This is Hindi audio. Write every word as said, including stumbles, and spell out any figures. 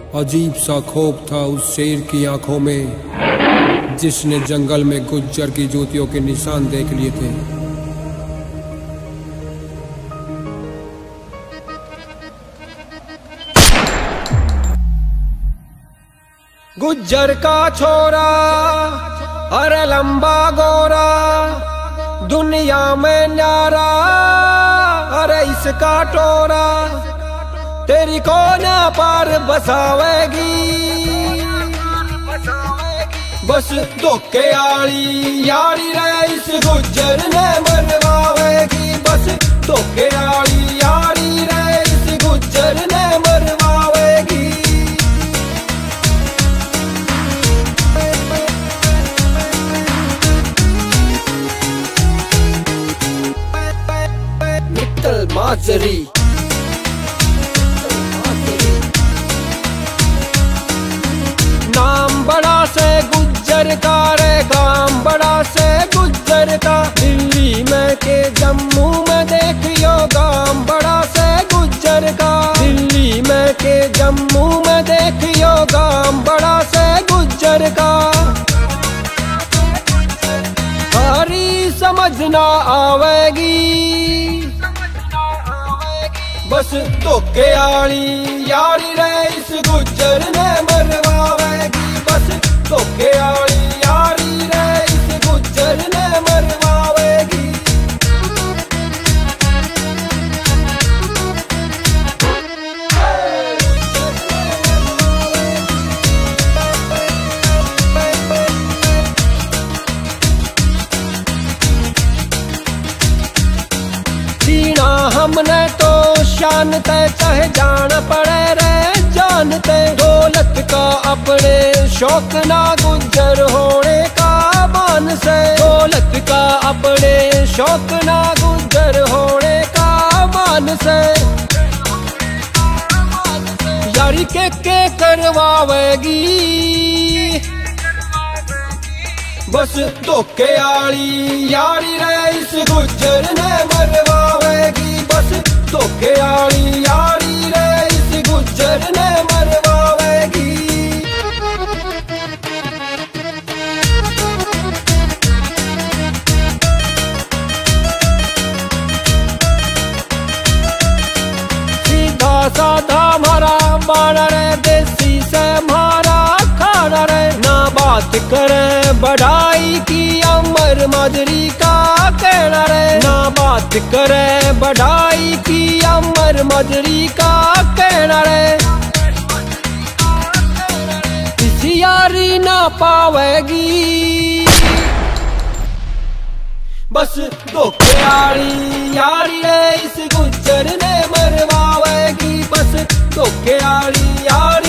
अजीब सा खौफ था उस शेर की आंखों में जिसने जंगल में गुज्जर की जूतियों के निशान देख लिए थे। गुज्जर का छोरा अरे लंबा गोरा दुनिया में न्यारा अरे इसका टोरा तेरी कोना पार बसावेगी बस धोखे आली यारी रे इस गुज्जर ने मरवावेगी बस धोखे आली यारी रे इस गुज्जर ने मरवावेगी। मित्तल माजरी नाम बड़ा से गुज्जर का रे गाम बड़ा से गुज्जर का दिल्ली में के जम्मू में देखियो गाम बड़ा से गुज्जर का दिल्ली में के जम्मू में देखियो गाम बड़ा से गुज्जर का। सारी समझ ना आवेगी बस धोखे आली यारी रे इस गुज्जर ने मरवावेगी बस धोखे आली यारी रे इस गुज्जर ने मरवावेगी। जीना हमने तो शानते चाहे जान पड़े रे जानते दौलत का अपने शौक ना गुज्जर होने का मान से दौलत का अपने शौक ना गुज्जर होने का मान से यारी के के करवावेगी बस धोखे आली यारी रे इस गुज्जर ने मरवावेगी बस धोखे आली यारी रे इस गुज्जर ने मरवावेगी। सीधा साधा मारा बाड़ा रे देसी से मारा खाना रे ना बात करे बढ़ाई की अमर मजरी का कहना रे ना बात करे बढ़ाई की अमर मजरी का कहना रे किसी यारी ना पावेगी बस धोखे आली यारी रे इस गुज्जर ने मरवावेगी बस धोखे आली यारी